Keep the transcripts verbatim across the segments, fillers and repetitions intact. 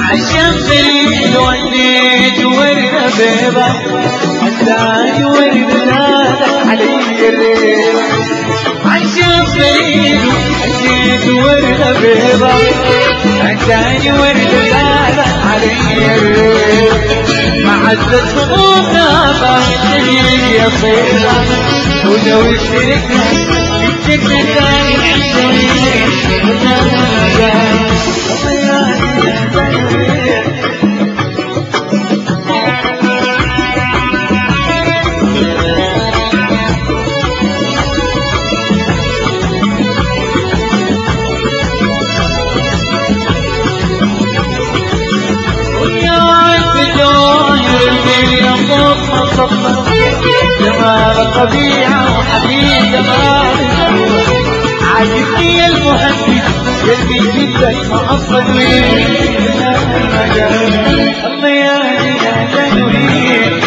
عشان فريد ونيت وردة بيضة عشان وردة زادت علي الريح عشان فريد ونيت وردة بيضة عشان وردة زادت علي الريح معزة صدوقنا فاهمتني يا صيدة ولو اشتركنا اشتركنا ثاني الحسين ونانا جمال طبيعة وحبيب جمال عاجبني المهندس قلبي جدا ما أصل وين الله يا جنوين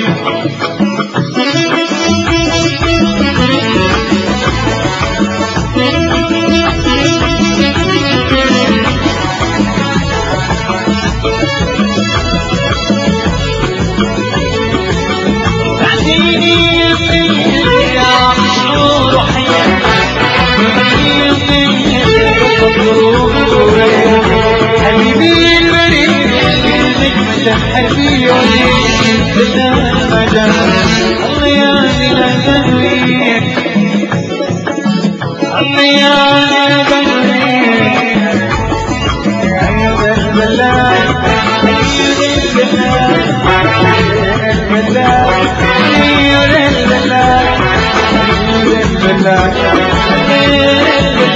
حبيبي المريض النجمة الحربية الله يا جنوين الله يا جنوين يا بلبلان يا بلبلان